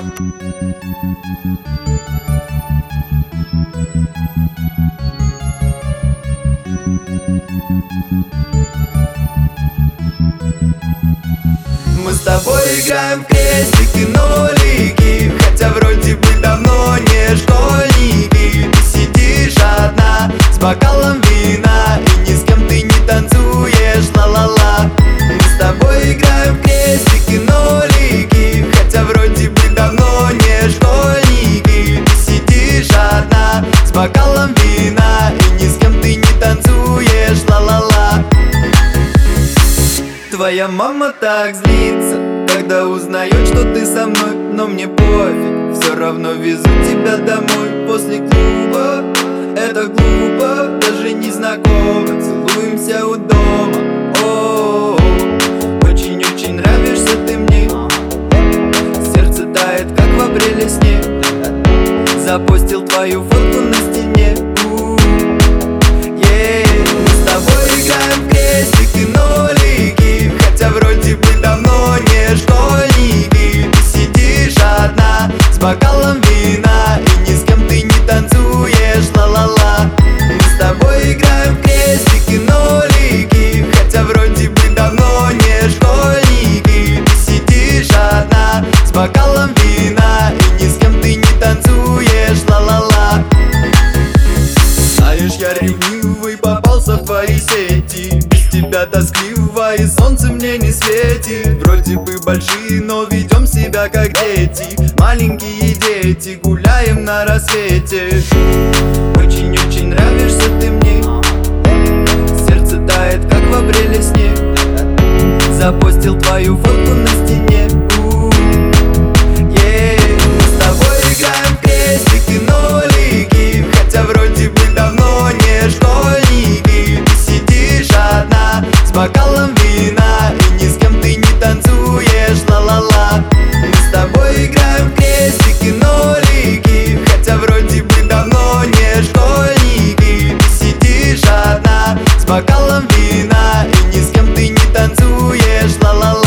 Мы с тобой играем в крестики-нолики, хотя вроде бы давно не школьники. Ты сидишь одна с бокалом вина, и ни с кем ты не танцуешь, ла-ла-ла. Мы с тобой играем в крестики-нолики, хотя вроде бы давно не школьники. Ты сидишь одна с бокалом вина, и ни с кем ты не танцуешь, ла-ла-ла. Твоя мама так злится, когда узнает, что ты со мной, но мне пофиг, все равно везу тебя домой после клуба. Это глупо, даже не знакомо, целуемся у дома. О-о-о, очень-очень нравишься ты мне, сердце тает, как в апреле снег. Запостил твою фотку на стене. Мы с тобой играем в крестики-нолики, хотя вроде бы давно не школьники. Ты сидишь одна с бокалом вина, и ни с кем ты не танцуешь, ла-ла-ла. Мы с тобой играем в крестики-нолики, хотя вроде бы давно не школьники. Ты сидишь одна с бокалом вина, и ни с кем ты не танцуешь, ла-ла-ла. Знаешь, я ревнивый, попался в твои сети. Без тебя тоскливо, и солнце мне не светит. Вроде бы большие, но ведем себя как дети. Маленькие дети, гуляем на рассвете. Очень-очень нравишься ты мне, сердце тает, как в апреле снег. Запостил твою фотку на стене. Мы с тобой играем в крестики-нолики, хотя вроде бы давно не школьники. Ты сидишь одна с бокалом вина, и ни с кем ты не танцуешь, ла-ла-ла. Мы с тобой играем в крестики-нолики, хотя вроде бы давно не школьники. Ты сидишь одна с бокалом вина, и ни с кем ты не танцуешь, ла-ла-ла.